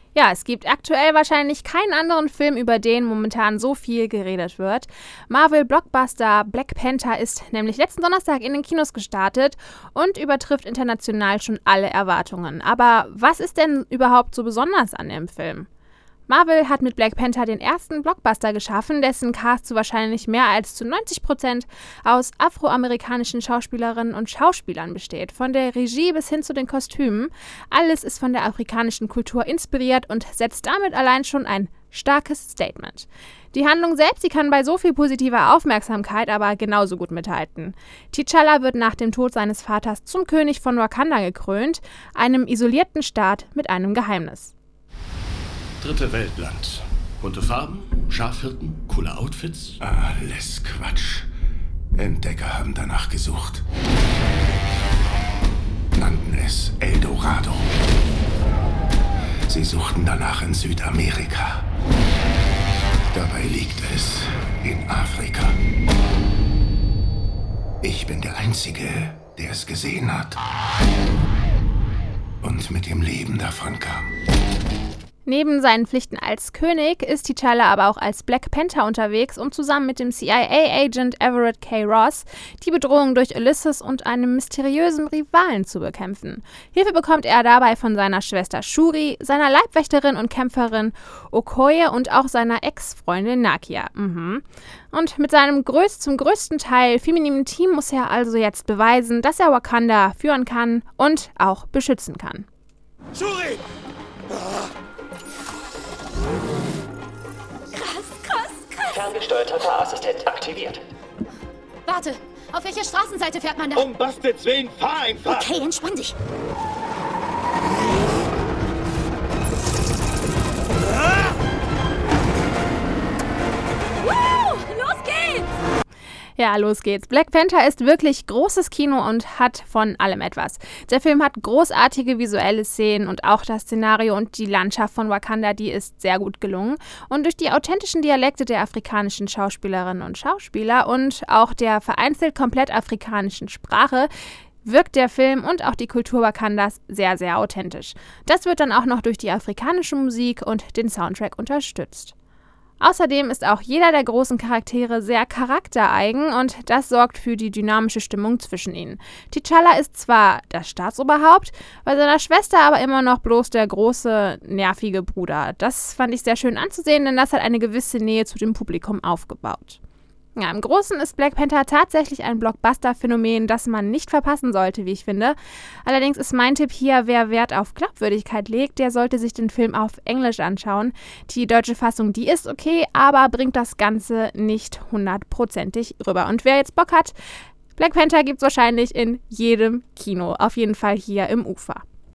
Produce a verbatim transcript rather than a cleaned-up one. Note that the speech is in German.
Ja, es gibt aktuell wahrscheinlich keinen anderen Film, über den momentan so viel geredet wird. Marvel-Blockbuster Black Panther ist nämlich letzten Donnerstag in den Kinos gestartet und übertrifft international schon alle Erwartungen. Aber was ist denn überhaupt so besonders an dem Film? Marvel hat mit Black Panther den ersten Blockbuster geschaffen, dessen Cast zu wahrscheinlich mehr als zu neunzig Prozent aus afroamerikanischen Schauspielerinnen und Schauspielern besteht. Von der Regie bis hin zu den Kostümen. Alles ist von der afrikanischen Kultur inspiriert und setzt damit allein schon ein starkes Statement. Die Handlung selbst, die kann bei so viel positiver Aufmerksamkeit aber genauso gut mithalten. T'Challa wird nach dem Tod seines Vaters zum König von Wakanda gekrönt, einem isolierten Staat mit einem Geheimnis. Dritte Weltland. Bunte Farben, Schafhirten, coole Outfits. Alles Quatsch. Entdecker haben danach gesucht. Nannten es Eldorado. Sie suchten danach in Südamerika. Dabei liegt es in Afrika. Ich bin der Einzige, der es gesehen hat. Und mit dem Leben davon kam. Neben seinen Pflichten als König ist T'Challa aber auch als Black Panther unterwegs, um zusammen mit dem C I A-Agent Everett K. Ross die Bedrohung durch Ulysses und einem mysteriösen Rivalen zu bekämpfen. Hilfe bekommt er dabei von seiner Schwester Shuri, seiner Leibwächterin und Kämpferin Okoye und auch seiner Ex-Freundin Nakia. Mhm. Und mit seinem größ- zum größten Teil femininen Team muss er also jetzt beweisen, dass er Wakanda führen kann und auch beschützen kann. Shuri! Ferngesteuerter Fahrassistent aktiviert. Warte, auf welcher Straßenseite fährt man da? Um Bastets Willen, fahr einfach! Okay, entspann dich. Woo, los geht's! Ja, los geht's. Black Panther ist wirklich großes Kino und hat von allem etwas. Der Film hat großartige visuelle Szenen und auch das Szenario und die Landschaft von Wakanda, die ist sehr gut gelungen. Und durch die authentischen Dialekte der afrikanischen Schauspielerinnen und Schauspieler und auch der vereinzelt komplett afrikanischen Sprache wirkt der Film und auch die Kultur Wakandas sehr, sehr authentisch. Das wird dann auch noch durch die afrikanische Musik und den Soundtrack unterstützt. Außerdem ist auch jeder der großen Charaktere sehr charaktereigen und das sorgt für die dynamische Stimmung zwischen ihnen. T'Challa ist zwar das Staatsoberhaupt, bei seiner Schwester aber immer noch bloß der große, nervige Bruder. Das fand ich sehr schön anzusehen, denn das hat eine gewisse Nähe zu dem Publikum aufgebaut. Ja, im Großen ist Black Panther tatsächlich ein Blockbuster-Phänomen, das man nicht verpassen sollte, wie ich finde. Allerdings ist mein Tipp hier, wer Wert auf Glaubwürdigkeit legt, der sollte sich den Film auf Englisch anschauen. Die deutsche Fassung, die ist okay, aber bringt das Ganze nicht hundertprozentig rüber. Und wer jetzt Bock hat, Black Panther gibt's wahrscheinlich in jedem Kino, auf jeden Fall hier im Ufer.